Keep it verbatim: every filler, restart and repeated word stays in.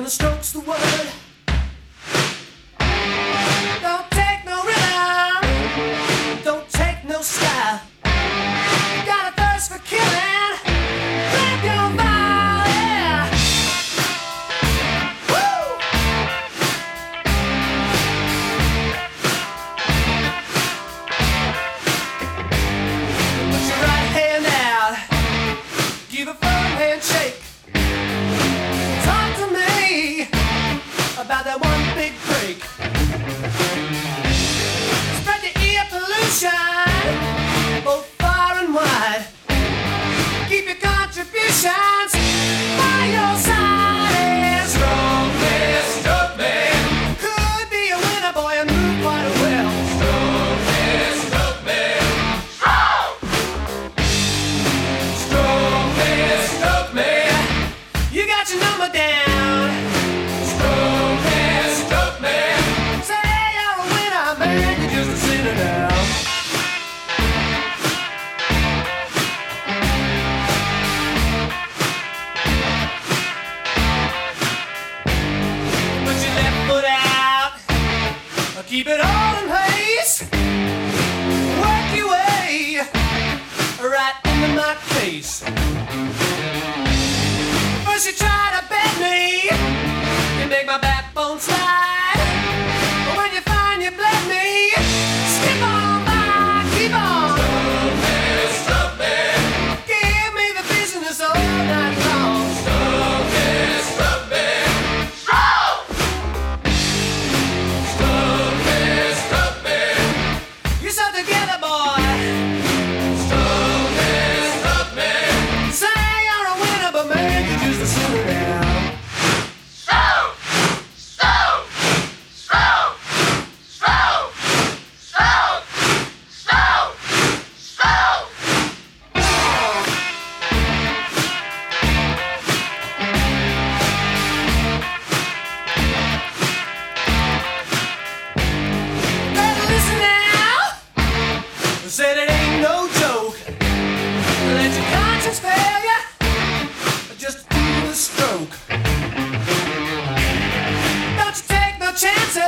the stroke's the word. Don't take no rhythm, don't take no style. Got a thirst for killing, grab your vial, yeah. Woo! Put your right hand out, give a firm handshake. Talk to me about that one big break. Spread the air pollution both far and wide. Keep your contributions by your side. And strong man, strong man, could be a winner, boy, and move quite well. Strong man, strong man, strong. Strong man, strong man, you got your number down. Strong man, strong man, say you're a winner, man, you're just a sinner now. Keep it all in place. Work your way right into my face. First you try to bend me, you make my backbone slide. But when you find you bled me, skip on by, keep on. Stop me, stop me. Give me the business all night long. Stop me, stop me. Together, boy. Stop me, stop me. Say you're a winner, but man, you're just a sinner now. Stop, stop, stop, stop, stop, stop, stop. Better listen now. Said it ain't no joke. Let your conscience fail ya, just do the stroke. Don't you take no chances.